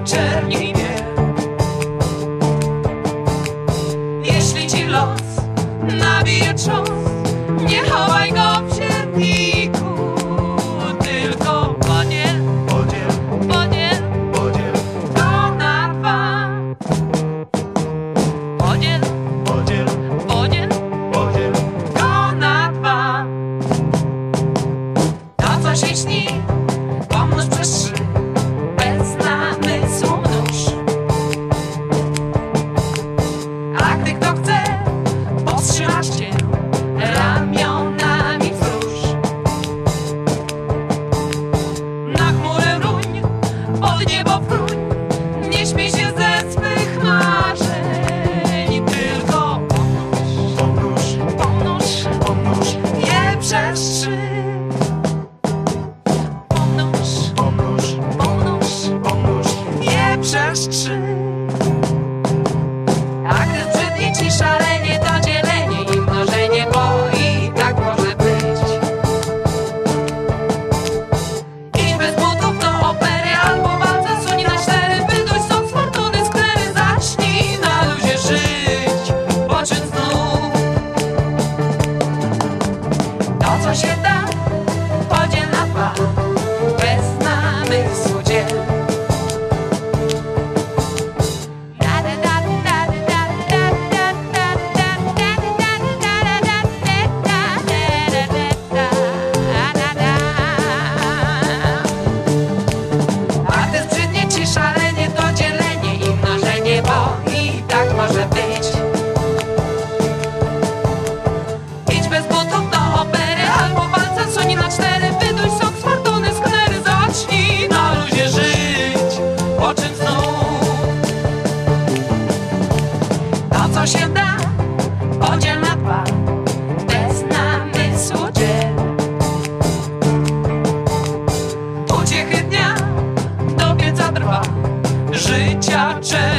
czerni nie. Jeśli ci los nabije czos, nie chowaj go w ziemniku, tylko podziel, podziel, podziel, podziel to na dwa. Podziel, podziel, podziel, podziel to na dwa. To co się śni, pomnóż przez trzy, bez namysłu nóż. A gdy kto chce, powstrzymasz cię ramionami wzrusz. Na chmurę ruń, pod niebo pruń, nie śmiej się ze swych marzeń, tylko pomnóż, pomnóż, pomnóż je przez trzy. Pomnóż, pomnóż, pomnóż, pomnóż je przez trzy. A gdy zbrzydnie ci szalenie, to dzielenie i mnożenie, bo i tak może być. Idź bez butów do opery albo walce, suń na cztery, wyduś sok z fortuny, sklery, zacznij na luzie żyć, poczyn znów. To co się da, podziel na dwa, bez namysłu dziel. A gdy zbrzydnie ci szalenie, to dzielenie i mnożenie, bo i tak może być. Idź bez butów do opery albo walca, suń na cztery, wyduś sok z fortuny, sklery, zacznij na luzie żyć, poczyn znów. To co się da, podziel na dwa, bez namysłu dziel. Uciechy dnia do pieca trwa, życia czerni.